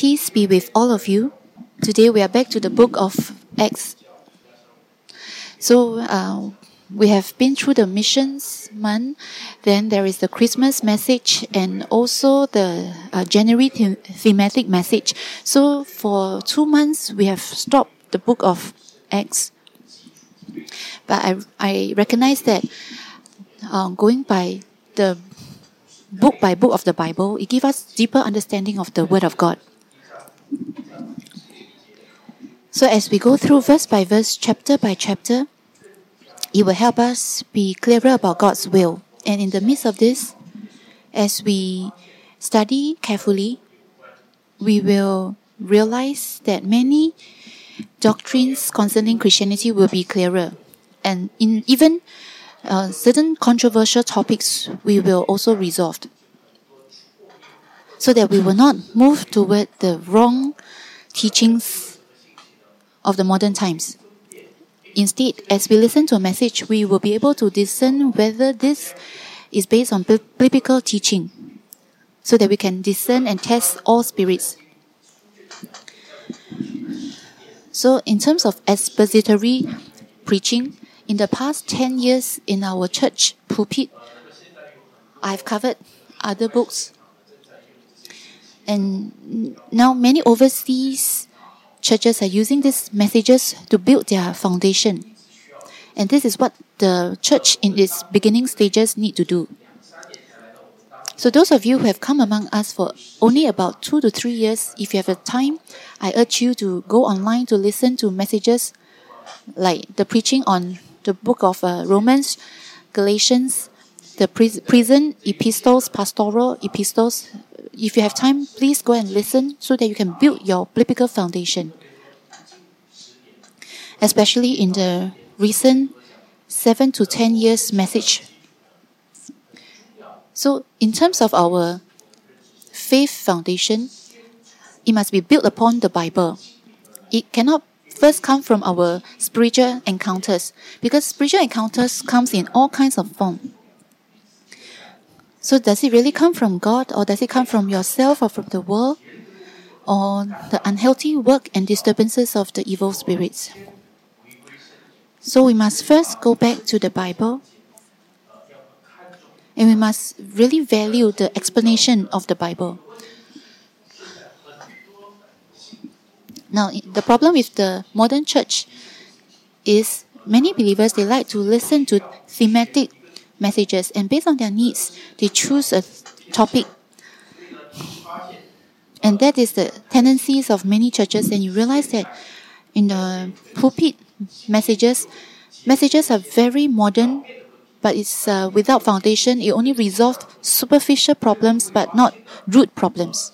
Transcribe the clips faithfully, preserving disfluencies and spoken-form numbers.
Peace be with all of you. Today we are back to the book of Acts. So uh, we have been through the missions month. Then there is the Christmas message and also the uh, January them- thematic message. So for two months we have stopped the book of Acts. But I, I recognize that uh, going by the book by book of the Bible, it gives us deeper understanding of the Word of God. So as we go through verse by verse, chapter by chapter, it will help us be clearer about God's will. And in the midst of this, as we study carefully, we will realize that many doctrines concerning Christianity will be clearer. And in even uh, certain controversial topics, we will also resolve. So that we will not move toward the wrong teachings of the modern times. Instead, as we listen to a message, we will be able to discern whether this is based on biblical teaching, so that we can discern and test all spirits. So in terms of expository preaching, in the past ten years in our church pulpit, I've covered other books. And now many overseas churches are using these messages to build their foundation. And this is what the church in its beginning stages need to do. So those of you who have come among us for only about two to three years, if you have the time, I urge you to go online to listen to messages like the preaching on the book of uh, Romans, Galatians, the pre- prison epistles, pastoral epistles. If you have time, please go and listen so that you can build your biblical foundation. Especially in the recent seven to ten years message. So in terms of our faith foundation, it must be built upon the Bible. It cannot first come from our spiritual encounters, because spiritual encounters comes in all kinds of form. So does it really come from God, or does it come from yourself or from the world, or the unhealthy work and disturbances of the evil spirits? So we must first go back to the Bible, and we must really value the explanation of the Bible. Now, the problem with the modern church is many believers, they like to listen to thematic messages, and based on their needs, they choose a topic. And that is the tendencies of many churches, and you realize that in the pulpit messages, messages are very modern, but it's uh, without foundation. It only resolves superficial problems, but not root problems.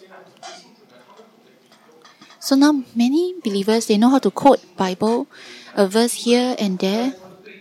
So now many believers, they know how to quote Bible, a verse here and there,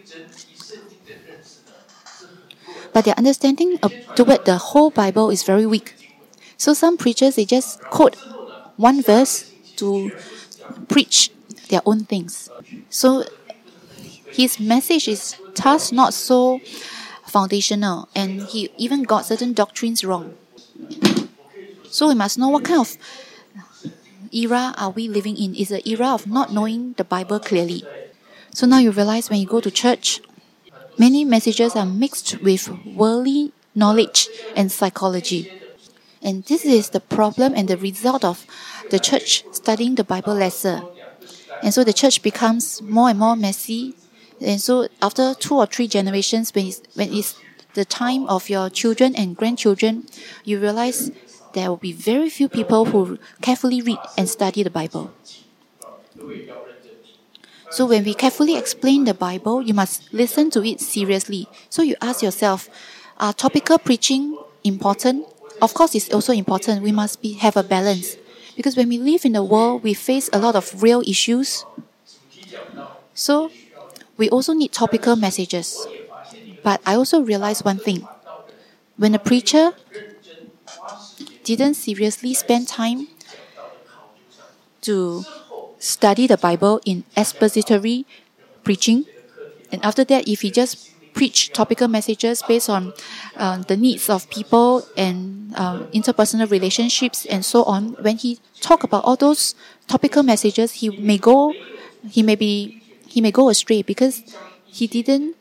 but their understanding of, toward the whole Bible is very weak. So some preachers, they just quote one verse to preach their own things. So his message is thus not so foundational, and he even got certain doctrines wrong. So we must know what kind of era are we living in. Is the era of not knowing the Bible clearly. So now you realize when you go to church, many messages are mixed with worldly knowledge and psychology. And this is the problem and the result of the church studying the Bible lesser. And so the church becomes more and more messy. And so after two or three generations, when it's, when it's the time of your children and grandchildren, you realize there will be very few people who carefully read and study the Bible. So when we carefully explain the Bible, you must listen to it seriously. So you ask yourself, are topical preaching important? Of course, it's also important. We must be, have a balance. Because when we live in the world, we face a lot of real issues. So we also need topical messages. But I also realize one thing. When a preacher didn't seriously spend time to study the Bible in expository preaching, and after that, if he just preach topical messages based on uh, the needs of people and uh, interpersonal relationships and so on. When he talk about all those topical messages, he may go, he may be, he may go astray because he didn't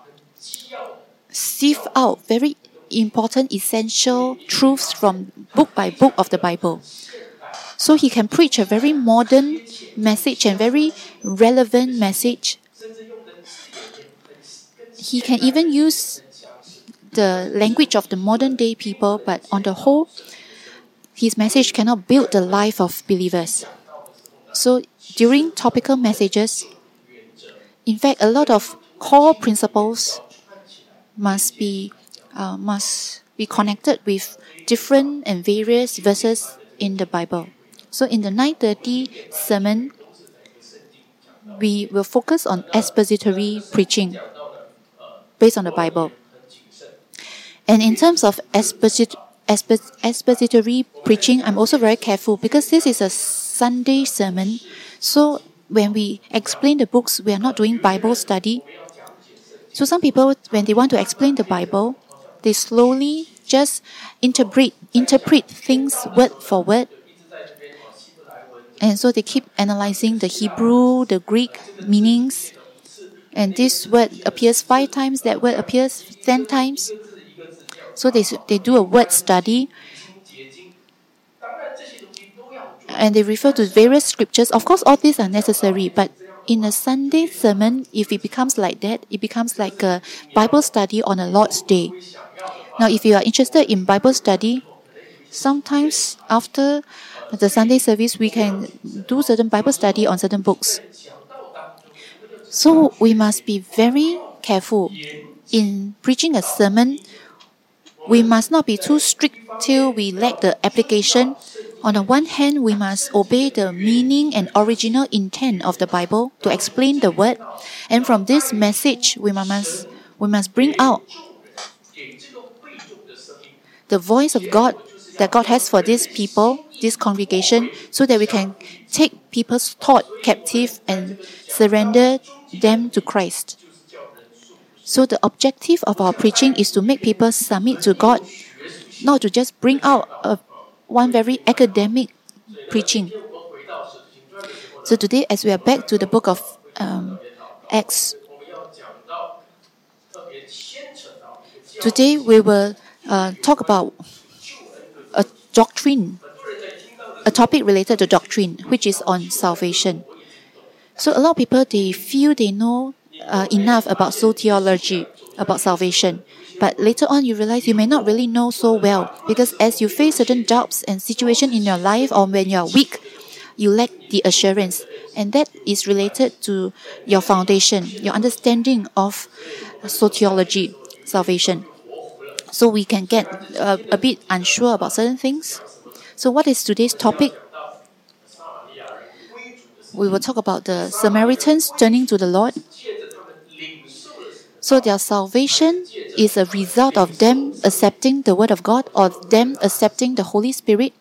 sieve out very important, essential truths from book by book of the Bible. So he can preach a very modern message and very relevant message. He can even use the language of the modern day people, but on the whole, his message cannot build the life of believers. So during topical messages, in fact, a lot of core principles must be uh, must be connected with different and various verses in the Bible. So in the nine thirty sermon, we will focus on expository preaching based on the Bible. And in terms of exposit- expo- expository preaching, I'm also very careful because this is a Sunday sermon. So when we explain the books, we are not doing Bible study. So some people, when they want to explain the Bible, they slowly just interpret interpret things word for word. And so they keep analyzing the Hebrew, the Greek meanings. And this word appears five times, that word appears ten times. So they, they do a word study. And they refer to various scriptures. Of course, all these are necessary. But in a Sunday sermon, if it becomes like that, it becomes like a Bible study on a Lord's Day. Now, if you are interested in Bible study, sometimes after the Sunday service, we can do certain Bible study on certain books. So we must be very careful in preaching a sermon. We must not be too strict till we lack the application. On the one hand, we must obey the meaning and original intent of the Bible to explain the word. And from this message, we must, we must bring out the voice of God that God has for these people, this congregation, so that we can take people's thought captive and surrender them to Christ. So the objective of our preaching is to make people submit to God, not to just bring out a, one very academic preaching. So today, as we are back to the book of um, Acts, today we will uh, talk about a doctrine, a topic related to doctrine, which is on salvation. So a lot of people, they feel they know uh, enough about soteriology, about salvation. But later on, you realize you may not really know so well, because as you face certain doubts and situations in your life, or when you are weak, you lack the assurance. And that is related to your foundation, your understanding of soteriology, salvation. So we can get uh, a bit unsure about certain things. So what is today's topic? We will talk about the Samaritans turning to the Lord. So their salvation is a result of them accepting the Word of God or them accepting the Holy Spirit.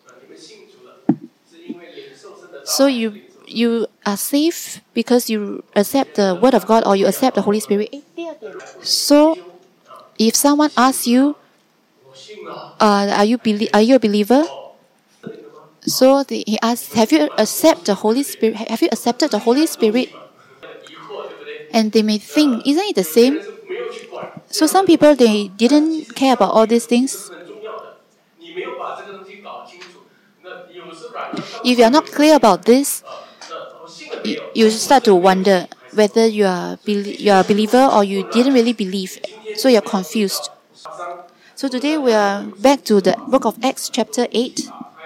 So you you are saved because you accept the Word of God or you accept the Holy Spirit. So if someone asks you, uh, are you belie- are you a believer? So the, he asks, have you accepted the Holy Spirit? Have you accepted the Holy Spirit? And they may think, isn't it the same? So some people, they didn't care about all these things. If you are not clear about this, you, you start to wonder whether you are you are a believer or you didn't really believe. So you're confused. So today we are back to the book of Acts chapter eight.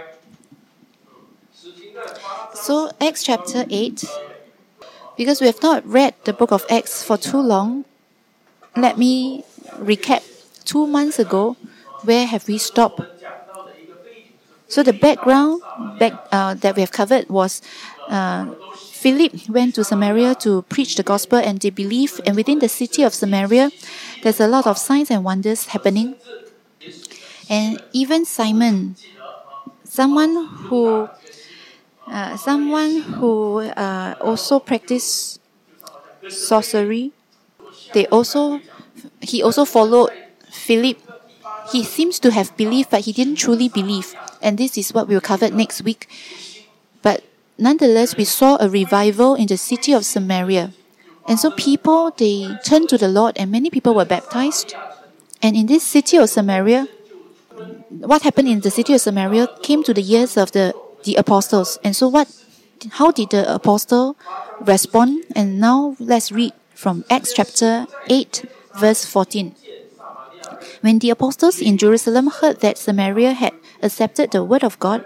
So Acts chapter eight, because we have not read the book of Acts for too long, let me recap. Two months ago, where have we stopped? So the background back, uh, that we have covered was uh, Philip went to Samaria to preach the gospel, and they believed. And within the city of Samaria, there's a lot of signs and wonders happening. And even Simon, someone who Uh, someone who uh, also practiced sorcery, they also he also followed Philip. He seems to have believed, but he didn't truly believe. And this is what we'll cover next week. But nonetheless, we saw a revival in the city of Samaria. And so people, they turned to the Lord, and many people were baptized. And in this city of Samaria, what happened in the city of Samaria came to the ears of the, the apostles. And so what? How did the apostle respond? And now let's read from Acts chapter eight, verse fourteen. When the apostles in Jerusalem heard that Samaria had accepted the word of God,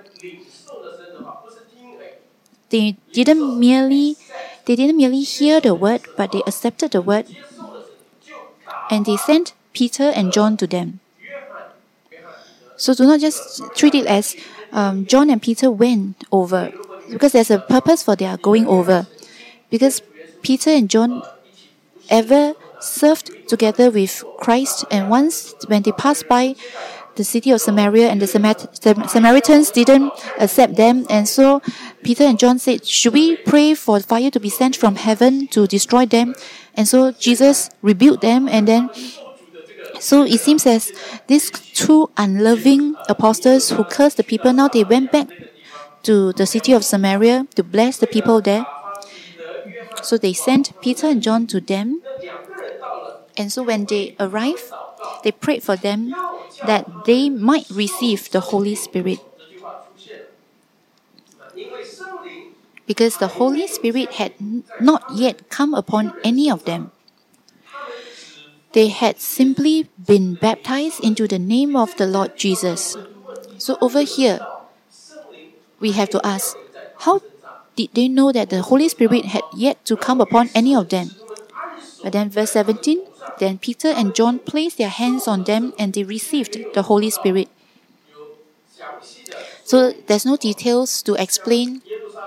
they didn't merely they didn't merely hear the word, but they accepted the word, and they sent Peter and John to them. So do not just treat it as um, John and Peter went over, because there's a purpose for their going over. Because Peter and John ever served together with Christ, and once when they passed by the city of Samaria, and the Samar- Samaritans didn't accept them, and so Peter and John said, should we pray for fire to be sent from heaven to destroy them? And so Jesus rebuked them, and then so it seems as these two unloving apostles who cursed the people, now they went back to the city of Samaria to bless the people there. So they sent Peter and John to them. And so when they arrived, they prayed for them that they might receive the Holy Spirit. Because the Holy Spirit had not yet come upon any of them. They had simply been baptized into the name of the Lord Jesus. So over here, we have to ask, how did they know that the Holy Spirit had yet to come upon any of them? But then verse seventeen, then Peter and John placed their hands on them and they received the Holy Spirit. So there's no details to explain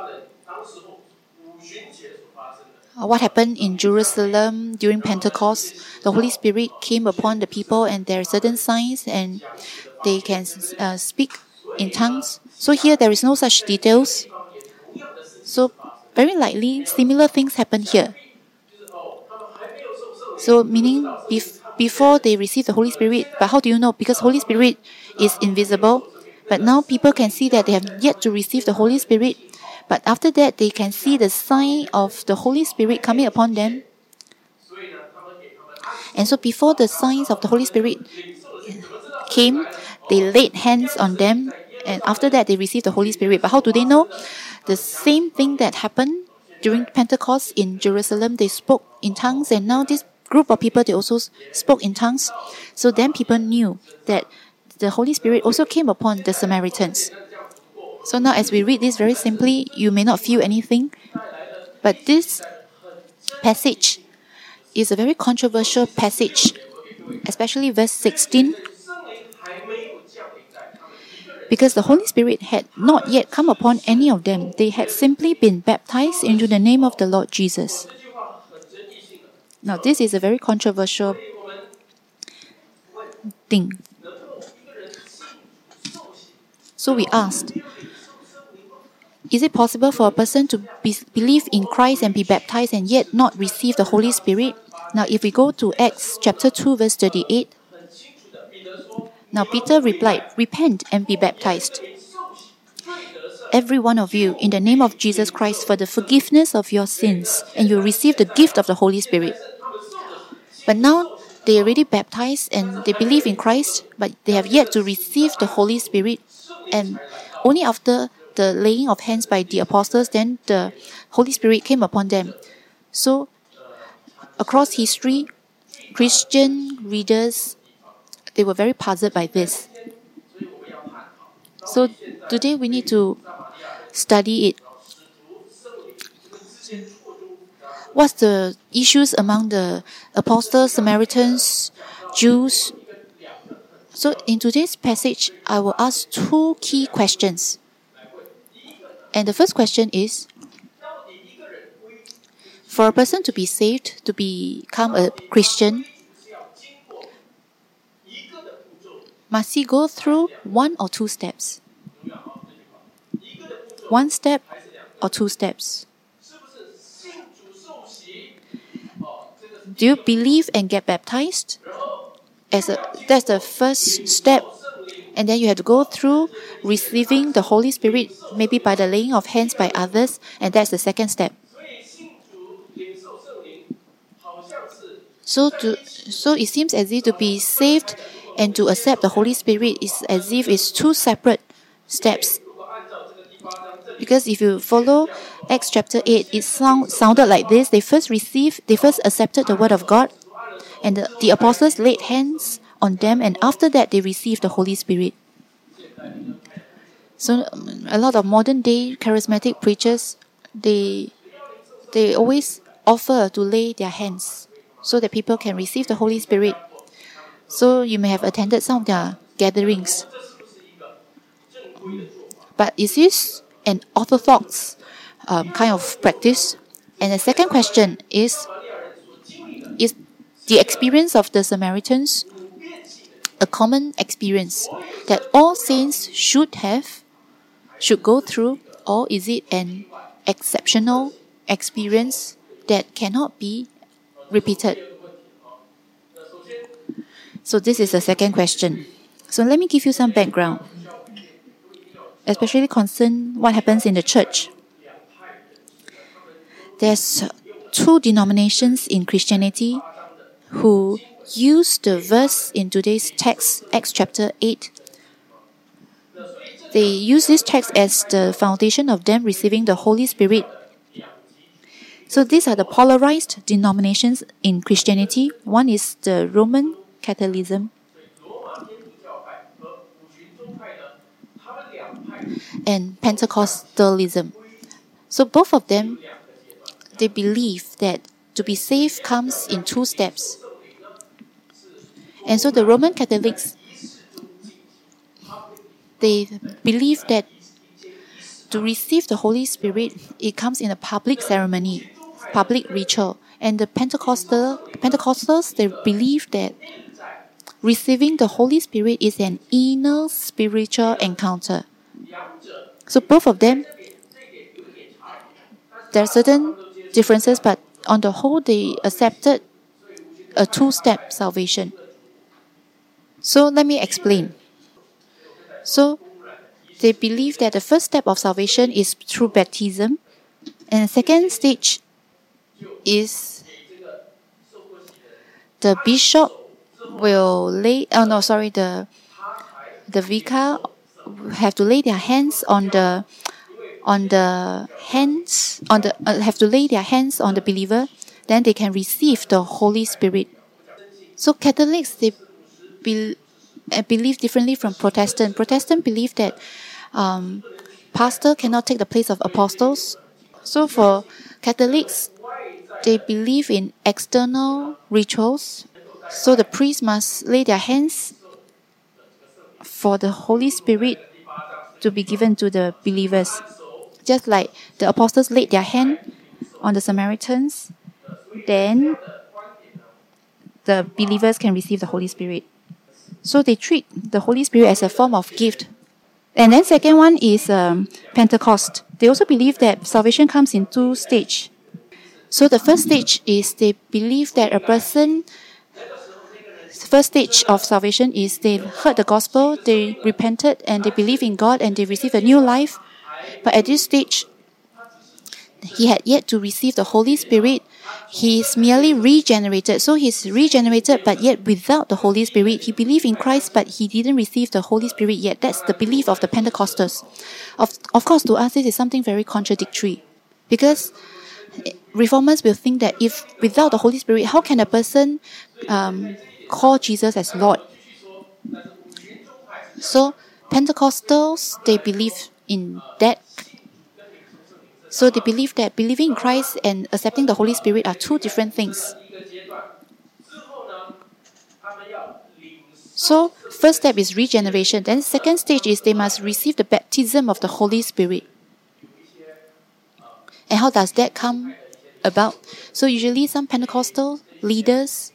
what happened in Jerusalem during Pentecost. The Holy Spirit came upon the people, and there are certain signs, and they can uh, speak in tongues. So here there is no such details. So very likely similar things happen here. So meaning bef- before they receive the Holy Spirit, but how do you know? Because Holy Spirit is invisible. But now people can see that they have yet to receive the Holy Spirit. But after that, they can see the sign of the Holy Spirit coming upon them. And so before the signs of the Holy Spirit came, they laid hands on them. And after that, they received the Holy Spirit. But how do they know? The same thing that happened during Pentecost in Jerusalem, they spoke in tongues. And now this group of people, they also spoke in tongues. So then people knew that the Holy Spirit also came upon the Samaritans. So now as we read this very simply, you may not feel anything. But this passage is a very controversial passage, especially verse sixteen. Because the Holy Spirit had not yet come upon any of them. They had simply been baptized into the name of the Lord Jesus. Now this is a very controversial thing. So we asked, is it possible for a person to be, believe in Christ and be baptized and yet not receive the Holy Spirit? Now if we go to Acts chapter two verse thirty-eight, now Peter replied, repent and be baptized, every one of you, in the name of Jesus Christ for the forgiveness of your sins, and you will receive the gift of the Holy Spirit. But now they are already baptized and they believe in Christ, but they have yet to receive the Holy Spirit. And only after the laying of hands by the apostles, then the Holy Spirit came upon them. So across history, Christian readers, they were very puzzled by this. So today we need to study it. What's the issues among the apostles, Samaritans, Jews? So in today's passage, I will ask two key questions. And the first question is, for a person to be saved, to become a Christian, must he go through one or two steps? One step or two steps? Do you believe and get baptized? as a that's the first step. And then you have to go through receiving the Holy Spirit, maybe by the laying of hands by others, and that's the second step. So to so it seems as if to be saved and to accept the Holy Spirit is as if it's two separate steps. Because if you follow Acts chapter eight, it sound, sounded like this. They first received, they first accepted the word of God, and the, the apostles laid hands on them, and after that they received the Holy Spirit. So um, a lot of modern day charismatic preachers, they they always offer to lay their hands so that people can receive the Holy Spirit. So you may have attended some of their gatherings. But is this an orthodox um, kind of practice? And the second question is, is the experience of the Samaritans a common experience that all saints should have, should go through, or is it an exceptional experience that cannot be repeated? So this is the second question. So let me give you some background, especially concern what happens in the church. There's two denominations in Christianity who use the verse in today's text, Acts chapter eight. They use this text as the foundation of them receiving the Holy Spirit. So these are the polarized denominations in Christianity. One is the Roman Catholicism and Pentecostalism. So both of them, they believe that to be saved comes in two steps. And so the Roman Catholics, they believe that to receive the Holy Spirit, it comes in a public ceremony, public ritual. And the Pentecostal, Pentecostals, they believe that receiving the Holy Spirit is an inner spiritual encounter. So both of them, there are certain differences, but on the whole, they accepted a two-step salvation. So let me explain. So they believe that the first step of salvation is through baptism, and the second stage is the bishop will lay. Oh no, sorry, the the vicar have to lay their hands on the on the hands on the uh, have to lay their hands on the believer, then they can receive the Holy Spirit. So Catholics, they be, uh, believe differently from Protestant. Protestant believe that um, pastor cannot take the place of apostles. So for Catholics, they believe in external rituals. So the priest must lay their hands for the Holy Spirit to be given to the believers. Just like the apostles laid their hand on the Samaritans, then the believers can receive the Holy Spirit. So they treat the Holy Spirit as a form of gift. And then second one is um, Pentecost. They also believe that salvation comes in two stages. So the first stage is they believe that a person, the first stage of salvation is they heard the gospel, they repented, and they believe in God, and they receive a new life. But at this stage, he had yet to receive the Holy Spirit. He is merely regenerated. So he's regenerated, but yet without the Holy Spirit. He believed in Christ, but he didn't receive the Holy Spirit yet. That's the belief of the Pentecostals. Of, of course, to us, this is something very contradictory. Because reformers will think that if without the Holy Spirit, how can a person um, call Jesus as Lord? So Pentecostals, they believe in that. So they believe that believing in Christ and accepting the Holy Spirit are two different things. So first step is regeneration. Then second stage is they must receive the baptism of the Holy Spirit. And how does that come about? So usually some Pentecostal leaders,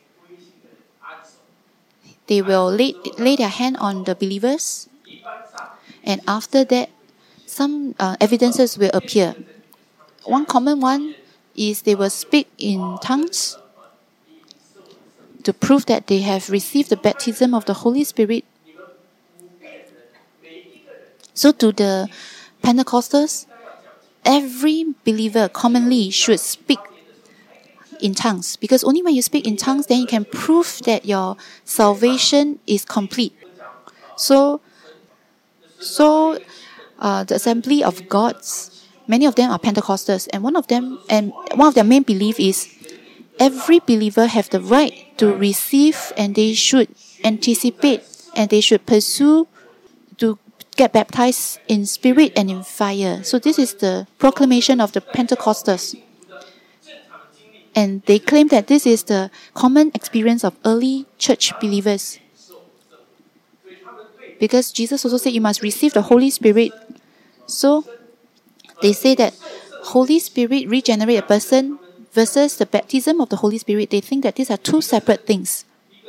they will lay, lay their hand on the believers, and after that, some uh, evidences will appear. One common one is they will speak in tongues. to prove that they have received the baptism of the Holy Spirit. So to the Pentecostals, every believer commonly should speak in tongues, because only when you speak in tongues, then you can prove that your salvation is complete. So, so uh, the Assembly of Gods, many of them are Pentecostals, and one of them, and one of their main belief is every believer have the right to receive, and they should anticipate, and they should pursue to get baptized in spirit and in fire. So this is the proclamation of the Pentecostals. And they claim that this is the common experience of early church believers. Because Jesus also said you must receive the Holy Spirit. So they say that Holy Spirit regenerate a person versus the baptism of the Holy Spirit. They think that these are two separate things.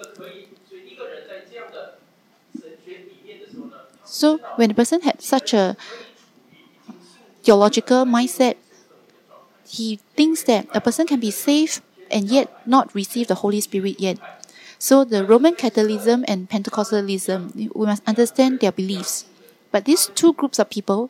So when a person had such a theological mindset, he thinks that a person can be saved and yet not receive the Holy Spirit yet. So the Roman Catholicism and Pentecostalism, we must understand their beliefs. But these two groups of people,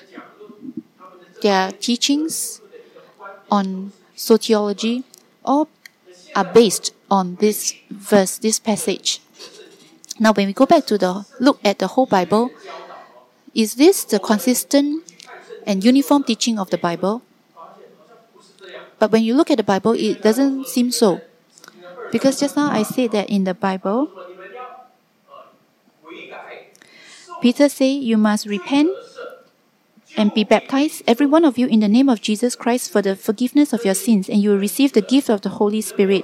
their teachings on soteriology, all are based on this verse, this passage. Now when we go back to the look at the whole Bible, is this the consistent and uniform teaching of the Bible? But when you look at the Bible, it doesn't seem so. Because just now I said that in the Bible, Peter said, you must repent and be baptized, every one of you, in the name of Jesus Christ for the forgiveness of your sins, and you will receive the gift of the Holy Spirit.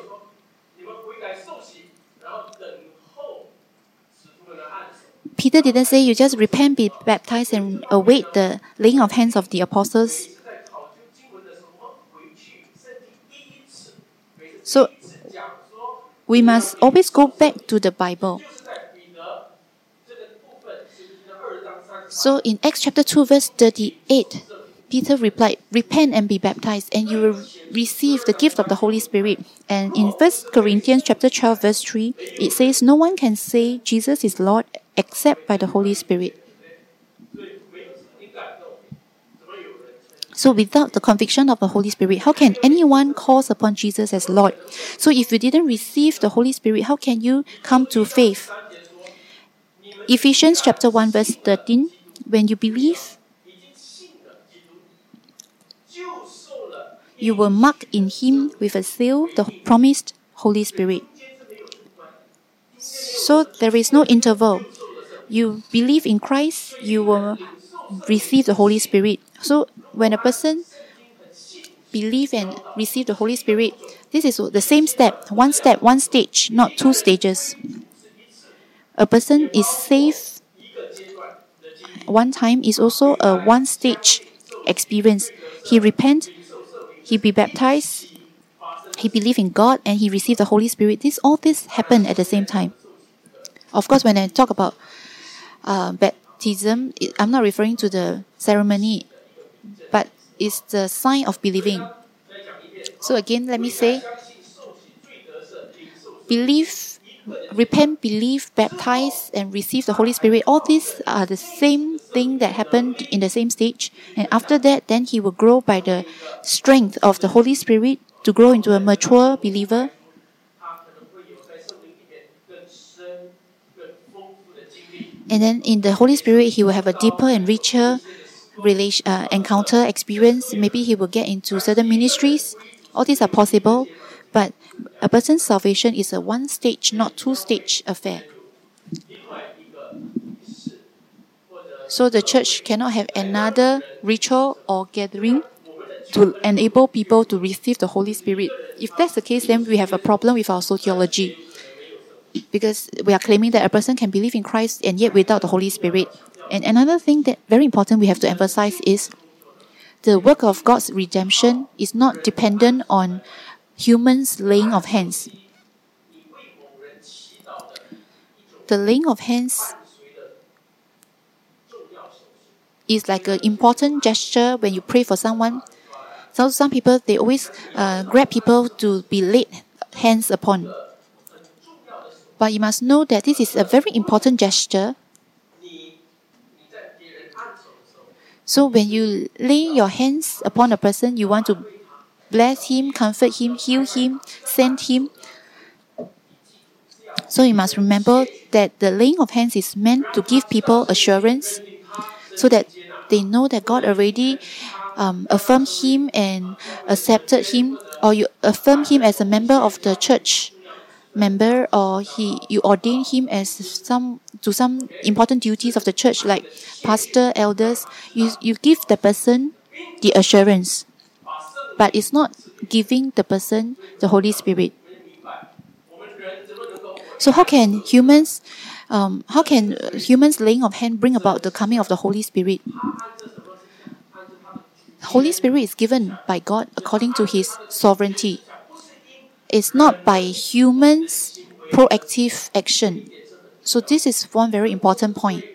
Peter didn't say you just repent, be baptized, and await the laying of hands of the apostles. So, we must always go back to the Bible. So, in Acts chapter two, verse thirty-eight, Peter replied, repent and be baptized, and you will receive the gift of the Holy Spirit. And in First Corinthians chapter twelve, verse three, it says, no one can say Jesus is Lord except by the Holy Spirit. So without the conviction of the Holy Spirit, how can anyone call upon Jesus as Lord? So if you didn't receive the Holy Spirit, how can you come to faith? Ephesians chapter one verse thirteen, when you believe, you will mark in Him with a seal the promised Holy Spirit. So there is no interval. You believe in Christ, you will receive the Holy Spirit. So when a person believe and receive the Holy Spirit, this is the same step, one step, one stage, not two stages. A person is saved one time is also a one stage experience. He repent, he be baptized, he believe in God, and he received the Holy Spirit. This all this happen at the same time. Of course, when I talk about uh, baptism, it, I'm not referring to the ceremony, but it's the sign of believing. So again, let me say, believe, repent, believe, baptize, and receive the Holy Spirit. All these are the same thing that happened in the same stage. And after that, then he will grow by the strength of the Holy Spirit to grow into a mature believer. And then in the Holy Spirit, he will have a deeper and richer relation, uh, encounter experience. Maybe he will get into certain ministries. All these are possible. But a person's salvation is a one-stage, not two-stage affair. So the church cannot have another ritual or gathering to enable people to receive the Holy Spirit. If that's the case, then we have a problem with our soteriology. Because we are claiming that a person can believe in Christ and yet without the Holy Spirit. And another thing that very important we have to emphasize is the work of God's redemption is not dependent on humans' laying of hands. The laying of hands is like an important gesture when you pray for someone. So some people, they always uh, grab people to be laid hands upon. But you must know that this is a very important gesture. So when you lay your hands upon a person, you want to bless him, comfort him, heal him, send him. So you must remember that the laying of hands is meant to give people assurance so that they know that God already um, affirmed him and accepted him, or you affirm him as a member of the church member, or he you ordain him as some to some important duties of the church like pastor, elders. You, you give the person the assurance, but it's not giving the person the Holy Spirit. So how can humans, um, how can humans laying of hand bring about the coming of the Holy Spirit? Holy Spirit is given by God according to His sovereignty. It's not by humans' proactive action. So this is one very important point.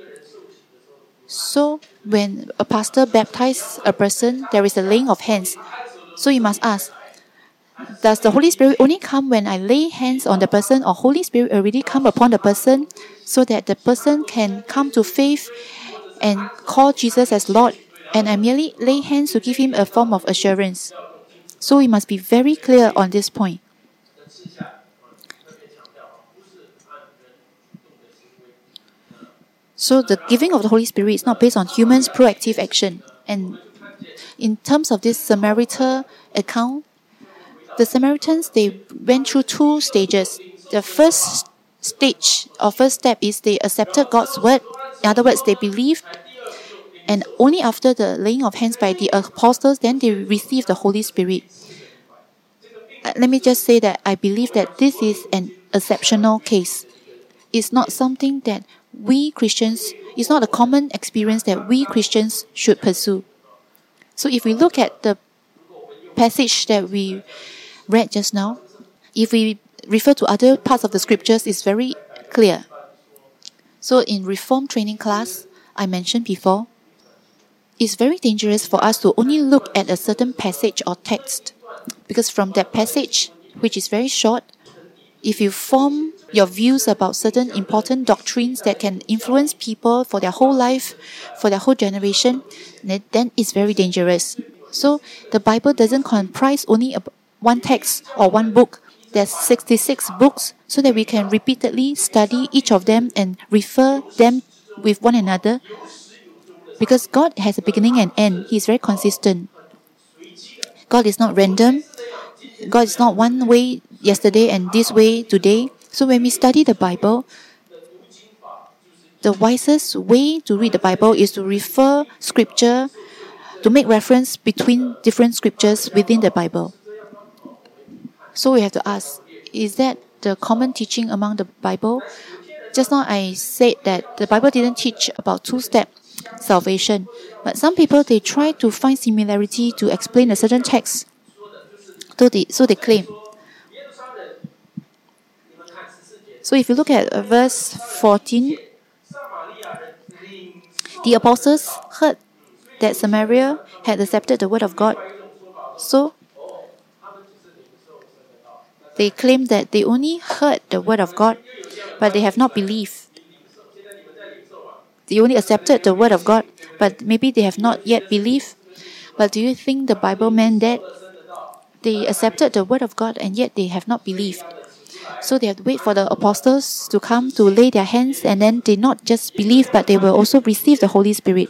So when a pastor baptizes a person, there is a laying of hands. So you must ask, does the Holy Spirit only come when I lay hands on the person, or Holy Spirit already come upon the person so that the person can come to faith and call Jesus as Lord, and I merely lay hands to give him a form of assurance? So we must be very clear on this point. So the giving of the Holy Spirit is not based on humans' proactive action. And in terms of this Samaritan account, the Samaritans, they went through two stages. The first stage or first step is they accepted God's word. In other words, they believed. And only after the laying of hands by the apostles, then they received the Holy Spirit. Uh, let me just say that I believe that this is an exceptional case. It's not something that we Christians, it's not a common experience that we Christians should pursue. So if we look at the passage that we read just now, if we refer to other parts of the scriptures, it's very clear. So in Reform training class, I mentioned before, it's very dangerous for us to only look at a certain passage or text, because from that passage, which is very short, if you form your views about certain important doctrines that can influence people for their whole life, for their whole generation, then it's very dangerous. So the Bible doesn't comprise only one text or one book. There's sixty-six books, so that we can repeatedly study each of them and refer them with one another. Because God has a beginning and end. He is very consistent. God is not random. God is not one way yesterday and this way today. So when we study the Bible, the wisest way to read the Bible is to refer scripture, to make reference between different scriptures within the Bible. So we have to ask, is that the common teaching among the Bible? Just now I said that the Bible didn't teach about two-step salvation. But some people, they try to find similarity to explain a certain text. So they, so they claim. So if you look at verse fourteen, the apostles heard that Samaria had accepted the word of God. So they claim that they only heard the word of God, but they have not believed. They only accepted the word of God, but maybe they have not yet believed. But do you think the Bible meant that? They accepted the word of God and yet they have not believed. So they have to wait for the apostles to come to lay their hands, and then they not just believe, but they will also receive the Holy Spirit.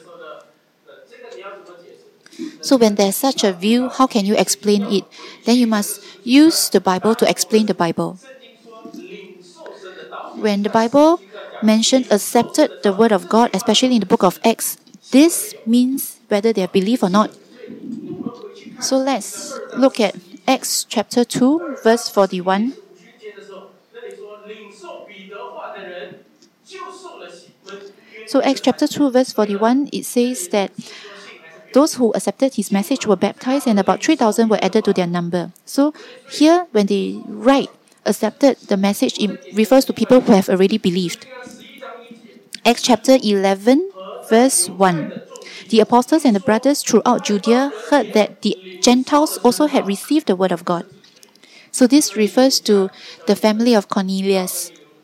So when there's such a view, how can you explain it? Then you must use the Bible to explain the Bible. When the Bible mentioned accepted the word of God, especially in the book of Acts, this means whether they have believed or not. So let's look at Acts chapter two, verse forty-one. So Acts chapter two, verse forty-one, it says that those who accepted his message were baptized, and about three thousand were added to their number. So here, when they write accepted the message, it refers to people who have already believed. Acts chapter eleven, verse one. The apostles and the brothers throughout Judea heard that the Gentiles also had received the word of God. So this refers to the family of Cornelius.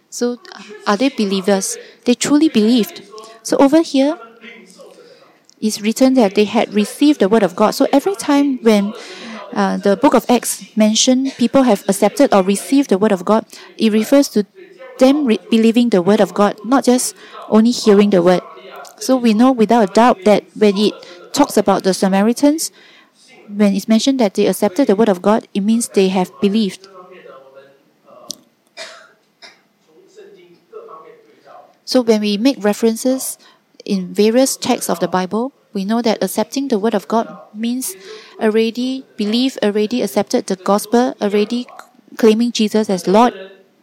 So are they believers? They truly believed. So over here, it's written that they had received the word of God. So every time when uh, the book of Acts mentioned people have accepted or received the word of God, it refers to them re- believing the word of God, not just only hearing the word. So we know without a doubt that when it talks about the Samaritans, when it's mentioned that they accepted the word of God, it means they have believed. So when we make references in various texts of the Bible, we know that accepting the word of God means already believe, already accepted the gospel, already claiming Jesus as Lord.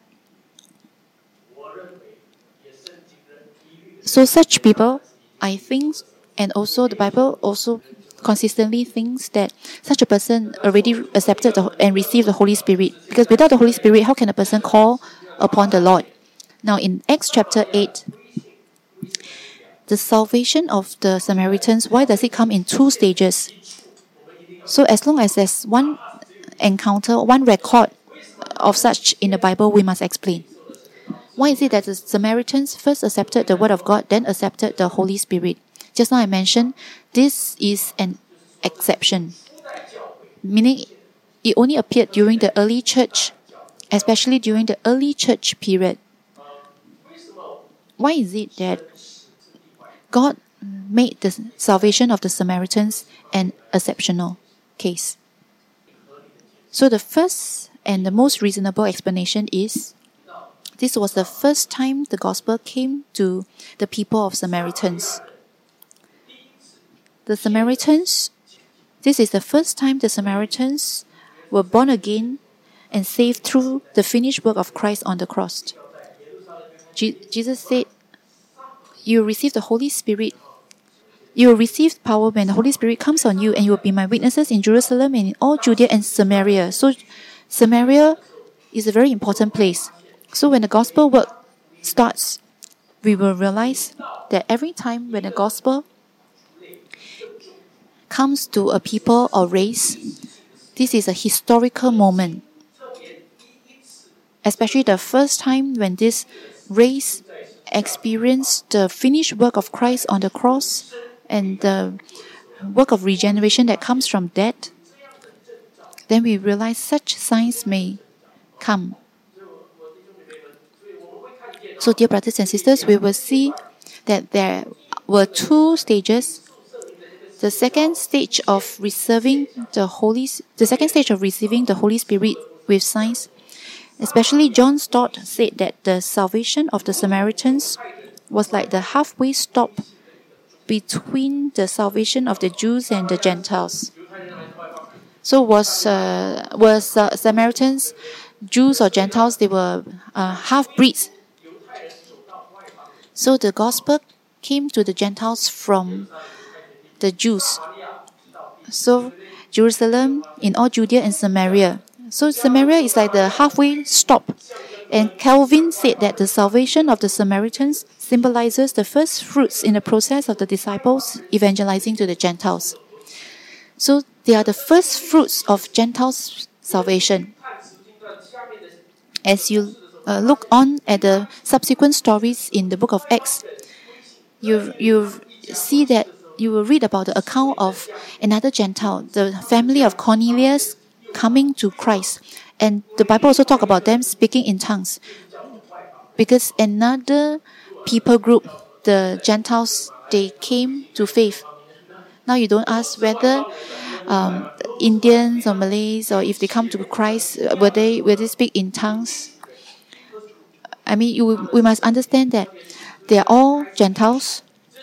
So such people, I think, and also the Bible also consistently thinks that such a person already accepted the, and received the Holy Spirit. Because without the Holy Spirit, how can a person call upon the Lord? Now in Acts chapter eight, the salvation of the Samaritans, why does it come in two stages? So as long as there's one encounter, one record of such in the Bible, we must explain. Why is it that the Samaritans first accepted the word of God, then accepted the Holy Spirit? Just now I mentioned, this is an exception. Meaning, it only appeared during the early church, especially during the early church period. Why is it that God made the salvation of the Samaritans an exceptional case? So the first and the most reasonable explanation is this was the first time the gospel came to the people of Samaritans. The Samaritans, this is the first time the Samaritans were born again and saved through the finished work of Christ on the cross. Je- Jesus said, you will receive the Holy Spirit. You will receive power when the Holy Spirit comes on you, and you will be my witnesses in Jerusalem and in all Judea and Samaria. So Samaria is a very important place. So when the gospel work starts, we will realize that every time when the gospel comes to a people or race, this is a historical moment. Especially the first time when this race experienced the finished work of Christ on the cross and the work of regeneration that comes from that, then we realize such signs may come. So, dear brothers and sisters, we will see that there were two stages. The second stage of receiving the Holy, the second stage of receiving the Holy Spirit with signs. Especially John Stott said that the salvation of the Samaritans was like the halfway stop between the salvation of the Jews and the Gentiles. So was uh, was uh, Samaritans, Jews or Gentiles? They were uh, half breeds. So the gospel came to the Gentiles from the Jews. So Jerusalem, in all Judea and Samaria. So Samaria is like the halfway stop. And Calvin said that the salvation of the Samaritans symbolizes the first fruits in the process of the disciples evangelizing to the Gentiles. So they are the first fruits of Gentiles' salvation. As you uh, look on at the subsequent stories in the book of Acts, you you see that you will read about the account of another Gentile, the family of Cornelius, coming to Christ. And the Bible also talks about them speaking in tongues. Because another people group, the Gentiles, they came to faith. Now you don't ask whether um, Indians or Malays, or if they come to Christ, will they will they speak in tongues? I mean, you, we must understand that they are all Gentiles.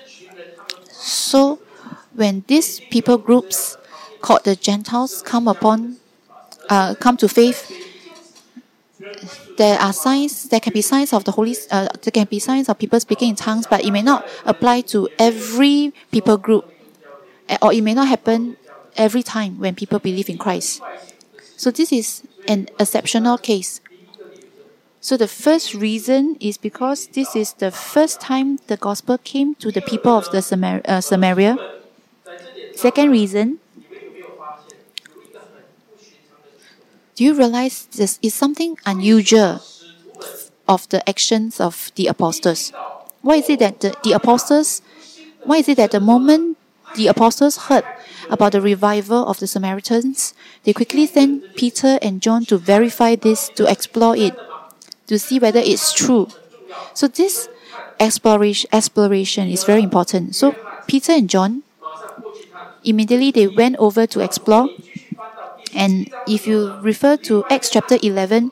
So when these people groups called the Gentiles come upon Uh, come to faith, there are signs. There can be signs of the Holy. Uh, there can be signs of people speaking in tongues, but it may not apply to every people group, or it may not happen every time when people believe in Christ. So this is an exceptional case. So the first reason is because this is the first time the gospel came to the people of the Samar- uh, Samaria. Second reason. Do you realize this is something unusual of the actions of the apostles. Why is it that the, the apostles, why is it that the moment the apostles heard about the revival of the Samaritans, they quickly sent Peter and John to verify this, to explore it, to see whether it's true. So this exploration, exploration is very important. So Peter and John, immediately they went over to explore. And if you refer to Acts chapter eleven,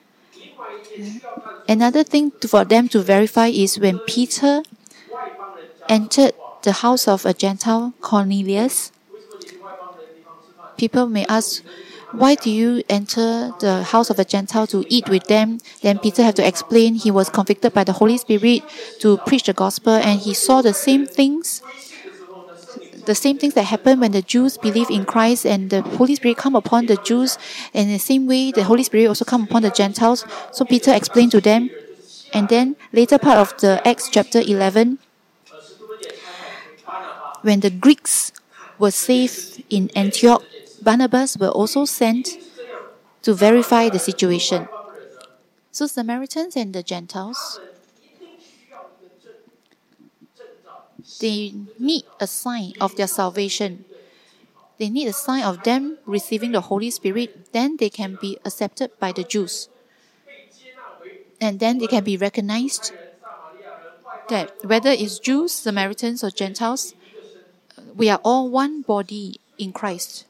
another thing to, for them to verify is when Peter entered the house of a Gentile, Cornelius. People may ask, why do you enter the house of a Gentile to eat with them? Then Peter had to explain he was convicted by the Holy Spirit to preach the gospel, and he saw the same things, the same things that happened when the Jews believe in Christ and the Holy Spirit come upon the Jews. And in the same way, the Holy Spirit also come upon the Gentiles. So Peter explained to them. And then later part of the Acts chapter eleven, when the Greeks were saved in Antioch, Barnabas were also sent to verify the situation. So Samaritans and the Gentiles, they need a sign of their salvation. They need a sign of them receiving the Holy Spirit. Then they can be accepted by the Jews. And then they can be recognized that whether it's Jews, Samaritans, or Gentiles, we are all one body in Christ.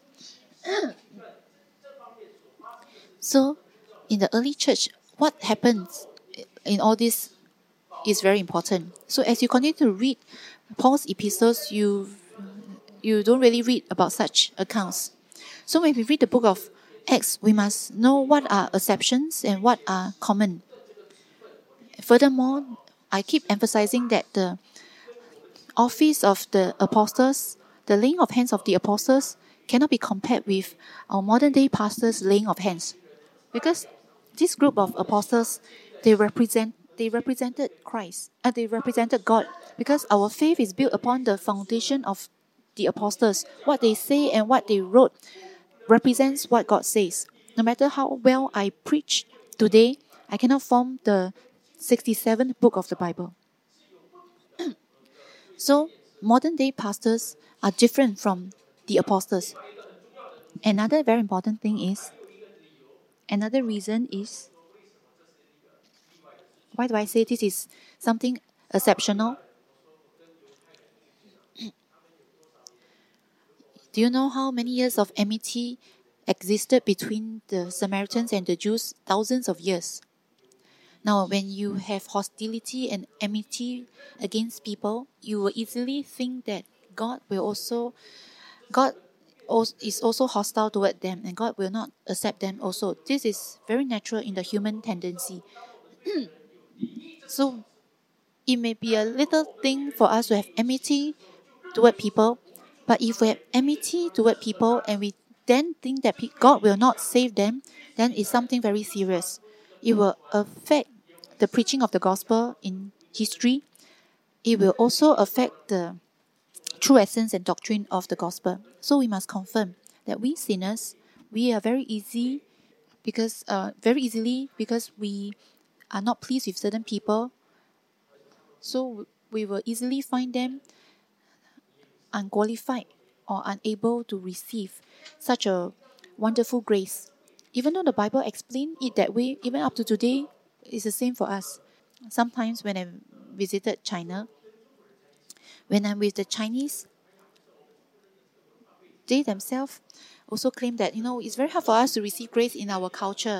So, in the early church, what happens in all this is very important. So, as you continue to read Paul's epistles, you you don't really read about such accounts. So, when we read the book of Acts, we must know what are exceptions and what are common. Furthermore, I keep emphasizing that the office of the apostles, the laying of hands of the apostles, cannot be compared with our modern day pastors' laying of hands. Because this group of apostles, they represent they represented Christ, and uh, they represented God. Because our faith is built upon the foundation of the apostles. What they say and what they wrote represents what God says. No matter how well I preach today, I cannot form the sixty-seventh book of the Bible. So, modern day pastors are different from the apostles. Another very important thing is, another reason is, why do I say this is something exceptional? Do you know how many years of enmity existed between the Samaritans and the Jews? Thousands of years. Now, when you have hostility and enmity against people, you will easily think that God will also, God is also hostile toward them, and God will not accept them also. This is very natural in the human tendency. So, it may be a little thing for us to have enmity toward people, but if we have enmity toward people and we then think that God will not save them, then it's something very serious. It will affect the preaching of the gospel in history. It will also affect the true essence and doctrine of the gospel. So we must confirm that we sinners, we are very easy because uh, very easily because we are not pleased with certain people. So we will easily find them unqualified or unable to receive such a wonderful grace. Even though the Bible explains it that way, even up to today, it's the same for us. Sometimes when I visited China, when I'm with the Chinese, they themselves also claim that, you know, it's very hard for us to receive grace in our culture.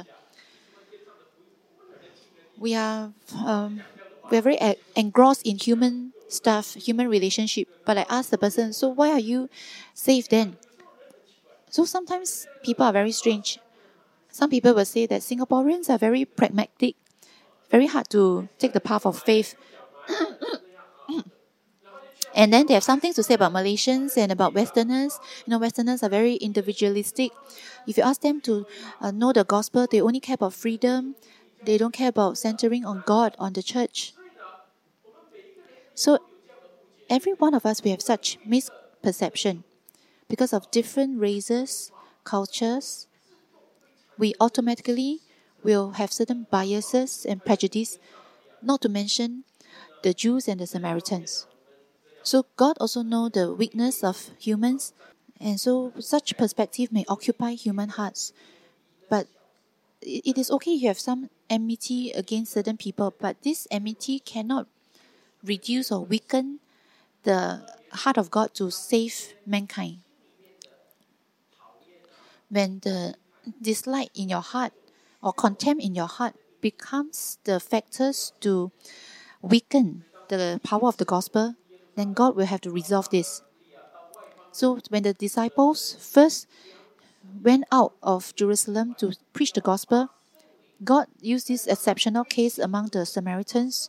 We are um, we are very a- engrossed in human stuff, human relationship. But I asked the person, so why are you saved then? So sometimes people are very strange. Some people will say that Singaporeans are very pragmatic, very hard to take the path of faith. And then they have something to say about Malaysians and about Westerners. You know, Westerners are very individualistic. If you ask them to uh, know the gospel, they only care about freedom. They don't care about centering on God, on the church. So, every one of us, we have such misperception. Because of different races, cultures, we automatically will have certain biases and prejudice, not to mention the Jews and the Samaritans. So God also knows the weakness of humans, and so such perspective may occupy human hearts. But it is okay you have some enmity against certain people, but this enmity cannot reduce or weaken the heart of God to save mankind. When the dislike in your heart or contempt in your heart becomes the factors to weaken the power of the gospel, then God will have to resolve this. So when the disciples first went out of Jerusalem to preach the gospel, God used this exceptional case among the Samaritans,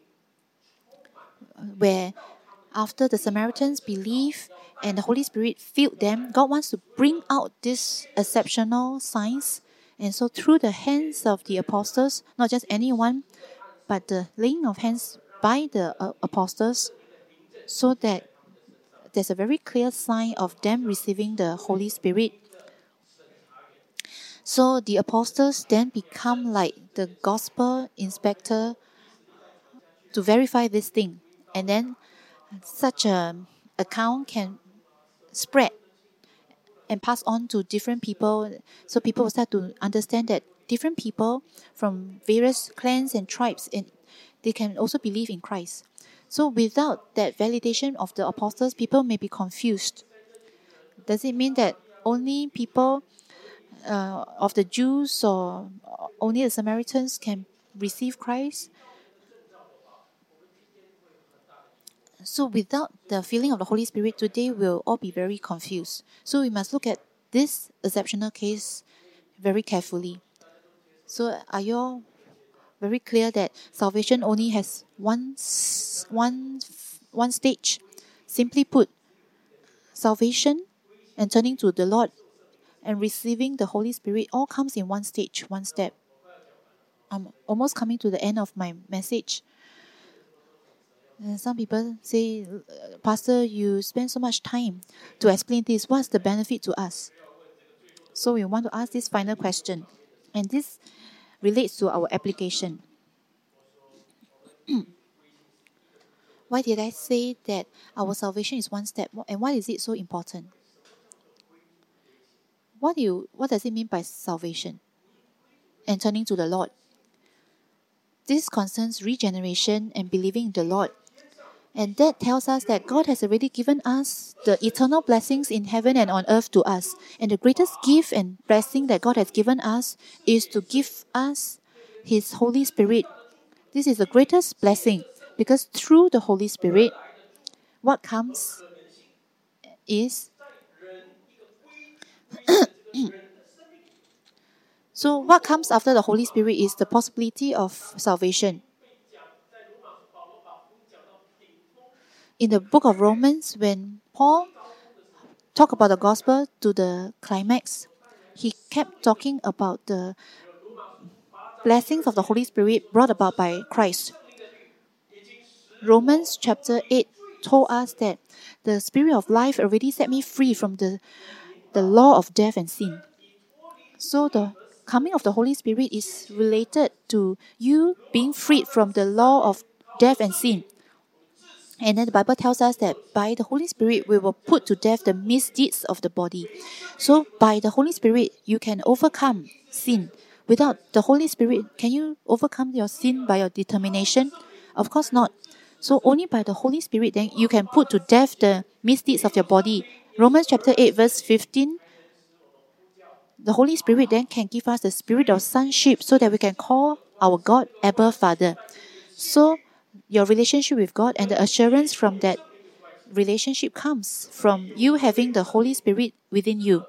where after the Samaritans believed and the Holy Spirit filled them, God wants to bring out these exceptional signs. And so through the hands of the apostles, not just anyone, but the laying of hands by the uh, apostles, so that there's a very clear sign of them receiving the Holy Spirit. So the apostles then become like the gospel inspector to verify this thing. And then such an account can spread and pass on to different people. So people will start to understand that different people from various clans and tribes, and they can also believe in Christ. So without that validation of the apostles, people may be confused. Does it mean that only people uh, of the Jews or only the Samaritans can receive Christ? So without the feeling of the Holy Spirit, today we'll all be very confused. So we must look at this exceptional case very carefully. So are you all very clear that salvation only has one, one, one stage? Simply put, salvation and turning to the Lord and receiving the Holy Spirit all comes in one stage, one step. I'm almost coming to the end of my message. And some people say, Pastor, you spend so much time to explain this. What's the benefit to us? So we want to ask this final question. And this relates to our application. Why did I say that our salvation is one step? And why is it so important? What do you, what does it mean by salvation and turning to the Lord? This concerns regeneration and believing in the Lord. And that tells us that God has already given us the eternal blessings in heaven and on earth to us. And the greatest gift and blessing that God has given us is to give us His Holy Spirit. This is the greatest blessing, because through the Holy Spirit, what comes is so what comes after the Holy Spirit is the possibility of salvation. In the book of Romans, when Paul talked about the gospel to the climax, he kept talking about the blessings of the Holy Spirit brought about by Christ. Romans chapter eight told us that the Spirit of life already set me free from the, the law of death and sin. So the coming of the Holy Spirit is related to you being freed from the law of death and sin. And then the Bible tells us that by the Holy Spirit, we will put to death the misdeeds of the body. So by the Holy Spirit, you can overcome sin. Without the Holy Spirit, can you overcome your sin by your determination? Of course not. So only by the Holy Spirit, then you can put to death the misdeeds of your body. Romans chapter eight, verse fifteen. The Holy Spirit then can give us the spirit of sonship so that we can call our God Abba Father. So your relationship with God and the assurance from that relationship comes from you having the Holy Spirit within you.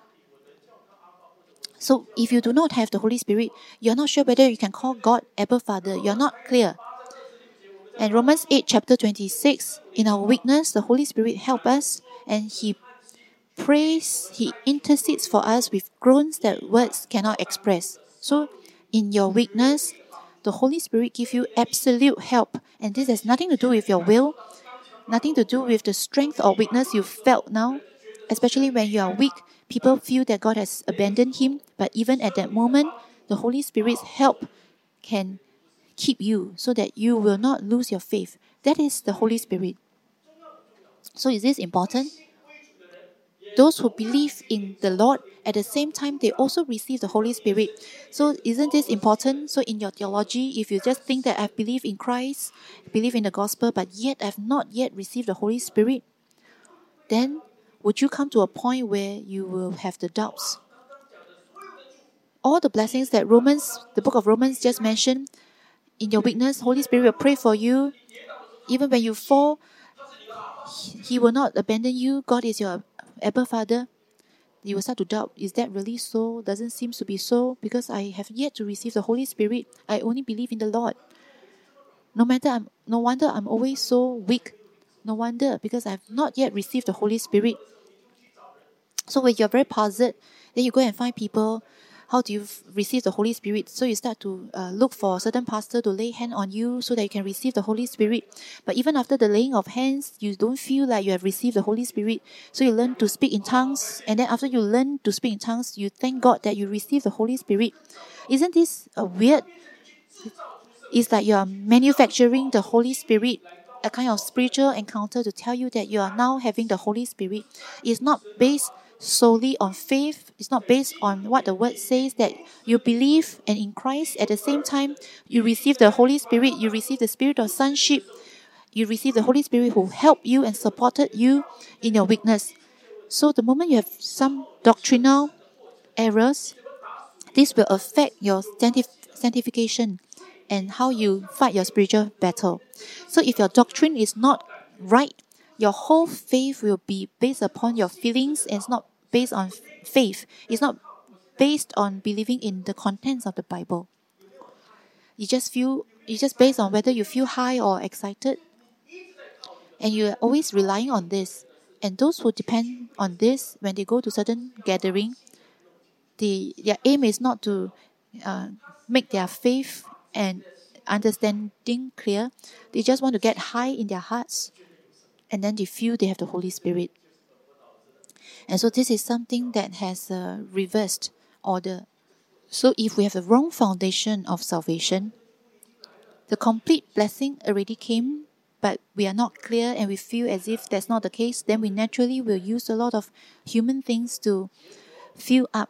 So if you do not have the Holy Spirit, you're not sure whether you can call God Abba Father. You're not clear. And Romans eight, chapter twenty-six, in our weakness, the Holy Spirit helps us, and He prays, He intercedes for us with groans that words cannot express. So in your weakness, the Holy Spirit gives you absolute help. And this has nothing to do with your will, nothing to do with the strength or weakness you felt now. Especially when you are weak, people feel that God has abandoned him. But even at that moment, the Holy Spirit's help can keep you so that you will not lose your faith. That is the Holy Spirit. So is this important? Those who believe in the Lord, at the same time, they also receive the Holy Spirit. So isn't this important? So in your theology, if you just think that I believe in Christ, believe in the gospel, but yet I have not yet received the Holy Spirit, then would you come to a point where you will have the doubts? All the blessings that Romans, the book of Romans just mentioned, in your weakness, Holy Spirit will pray for you. Even when you fall, He will not abandon you. God is your Abba Father. You will start to doubt, is that really so? Doesn't seem to be so, because I have yet to receive the Holy Spirit. I only believe in the Lord. No matter, I'm, no wonder I'm always so weak. No wonder, because I have not yet received the Holy Spirit. So when you're very puzzled, then you go and find people. How do you f- receive the Holy Spirit? So you start to uh, look for a certain pastor to lay hand on you so that you can receive the Holy Spirit. But even after the laying of hands, you don't feel like you have received the Holy Spirit. So you learn to speak in tongues. And then after you learn to speak in tongues, you thank God that you received the Holy Spirit. Isn't this a weird? It's like you are manufacturing the Holy Spirit, a kind of spiritual encounter to tell you that you are now having the Holy Spirit. It's not based solely on faith. It's not based on what the word says, that you believe and in Christ. At the same time, you receive the Holy Spirit. You receive the spirit of sonship. You receive the Holy Spirit who helped you and supported you in your weakness. So the moment you have some doctrinal errors, this will affect your sanctif- sanctification and how you fight your spiritual battle. So if your doctrine is not right, your whole faith will be based upon your feelings, and it's not based on f- faith. It's not based on believing in the contents of the Bible. You just feel, it's just based on whether you feel high or excited, and you're always relying on this. And those who depend on this, when they go to certain gathering, the their aim is not to uh, make their faith and understanding clear. They just want to get high in their hearts, and then they feel they have the Holy Spirit. And so this is something that has a reversed order. So if we have the wrong foundation of salvation, the complete blessing already came, but we are not clear and we feel as if that's not the case, then we naturally will use a lot of human things to fill up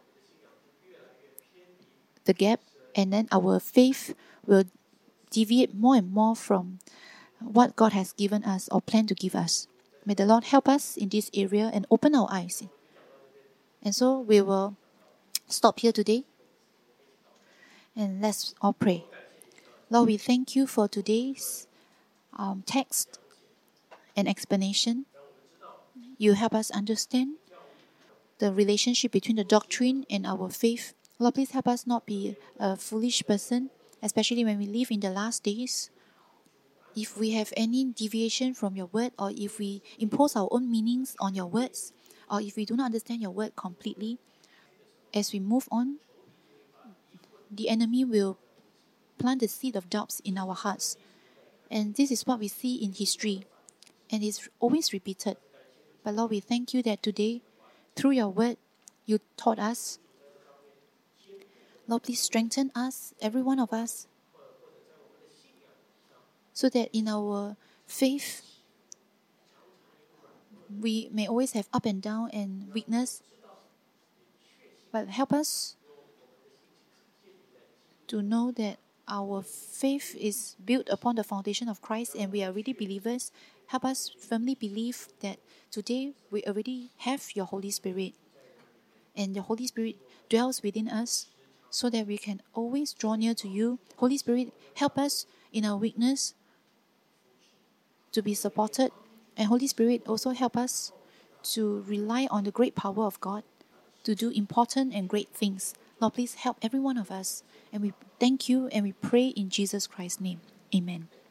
the gap, and then our faith will deviate more and more from what God has given us or planned to give us. May the Lord help us in this area and open our eyes. And so we will stop here today and let's all pray. Lord, we thank you for today's um, text and explanation. You help us understand the relationship between the doctrine and our faith. Lord, please help us not be a foolish person, especially when we live in the last days. If we have any deviation from your word, or if we impose our own meanings on your words, or if we do not understand your word completely, as we move on, the enemy will plant the seed of doubts in our hearts. And this is what we see in history, and it's always repeated. But Lord, we thank you that today, through your word, you taught us. Lord, please strengthen us, every one of us, so that in our faith, we may always have up and down and weakness, but help us to know that our faith is built upon the foundation of Christ and we are really believers. Help us firmly believe that today we already have your Holy Spirit, and the Holy Spirit dwells within us so that we can always draw near to you. Holy Spirit, help us in our weakness to be supported, and Holy Spirit also help us to rely on the great power of God to do important and great things. Lord, please help every one of us, and we thank you and we pray in Jesus Christ's name. Amen.